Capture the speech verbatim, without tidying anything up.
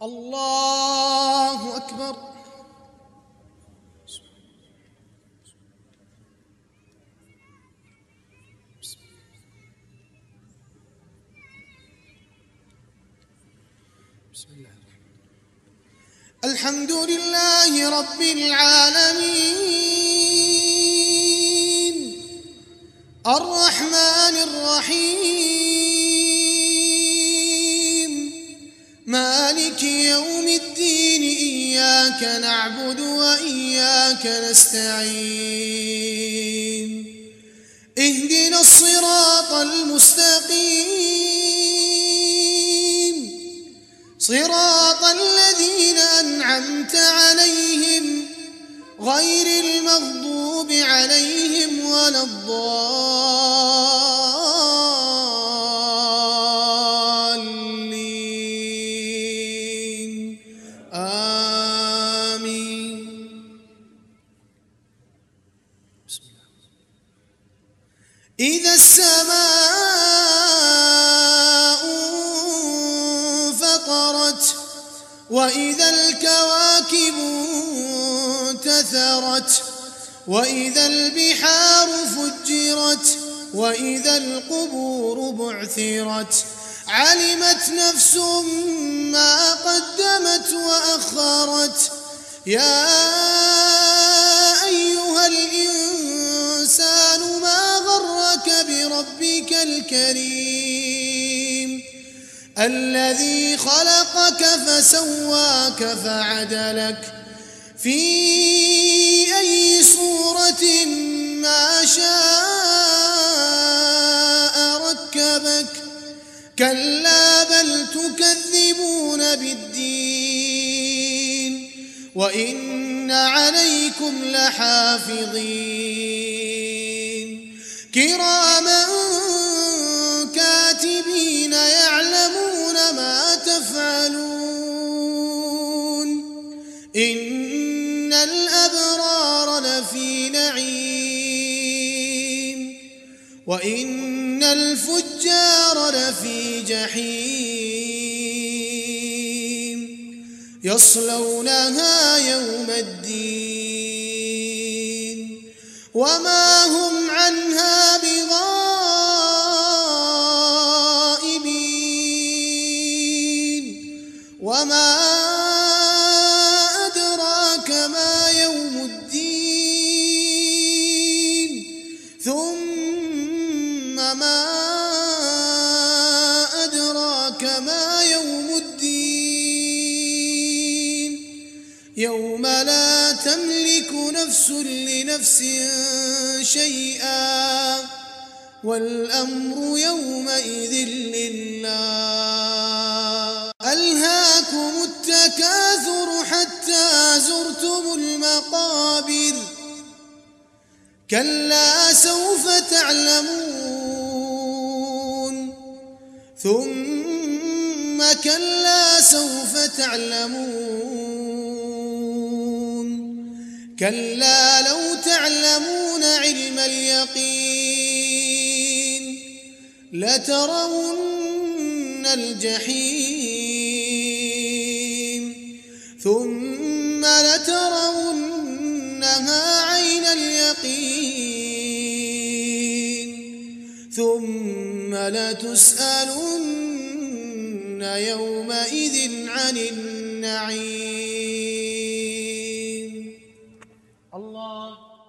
الله أكبر. بسم الله الحمد لله رب العالمين الرحمن الرحيم مالك يوم الدين إياك نعبد وإياك نستعين اهدنا الصراط المستقيم صراط الذين أنعمت عليهم غير المغضوب عليهم ولا الضالين آمين. بسم الله. إذا السماء انفطرت وإذا الكواكب انتثرت وإذا البحار فجرت وإذا القبور بعثرت علمت نفس ما قدمت وأخرت يا أيها الإنسان ما غرك بربك الكريم الذي خلقك فسواك فعدلك في أي صورة ما شاء ركبك كلا بل تكذبون بالدين وإن عليكم لحافظين كراما كاتبين يعلمون ما تفعلون إن الأبرار لفي نعيم وإن الفجار لفي جحيم يصلونها يوم الدين وما هم عنها بغائبين وما أدراك ما يوم الدين ثم ما أدراك ما يوم الدين يوم لا تملك نفس لنفس شيئا والأمر يومئذ لله ألهاكم التكاثر حتى زرتم المقابر كلا سوف تعلمون ثم كلا سوف تعلمون كلا لو تعلمون علم اليقين لترون الجحيم ثم لترونها عين اليقين ثم لتسألن يومئذ عن النعيم.